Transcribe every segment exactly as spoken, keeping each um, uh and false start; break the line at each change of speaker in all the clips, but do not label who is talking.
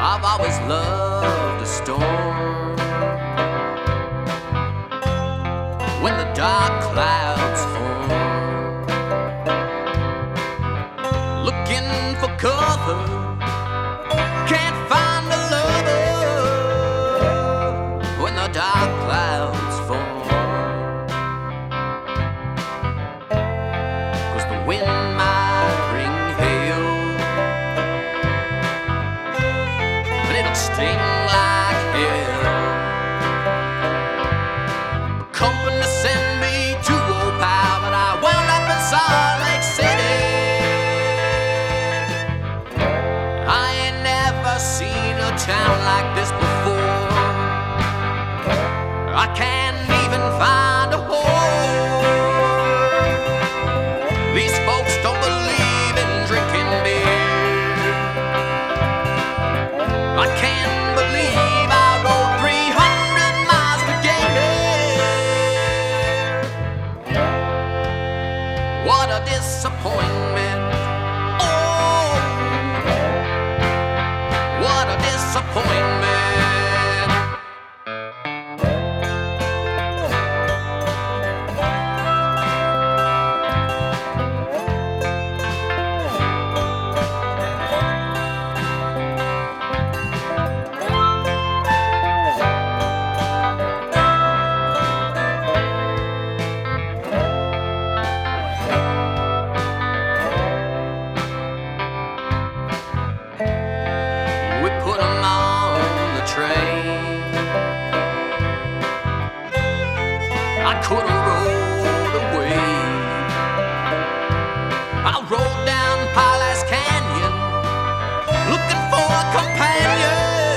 I've always loved a storm. When the dark clouds form, looking for cover, can't find a lover. When the dark clouds form, 'cause the wind might bring hail, but it'll sting like hell. Company sent me to Old Pal, but I wound up in Salt Lake City. I ain't never seen a town like this before. I can't even find a hole. These folks don't believe in drinking beer. I can't believe I rode three hundred miles to get here. What a disappointment. Oh, what a disappointment. We put 'em on the train. I could have rolled away. I rode down Palace Canyon looking for a companion.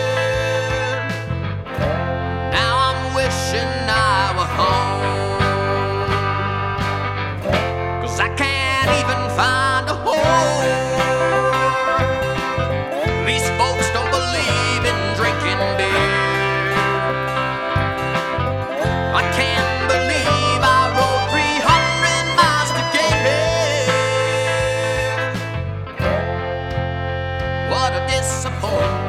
Now I'm wishing I were home, 'cause I can't even find a home. These folks don't believe in drinking beer. I can't believe I rode three hundred miles to get here. What a disappointment.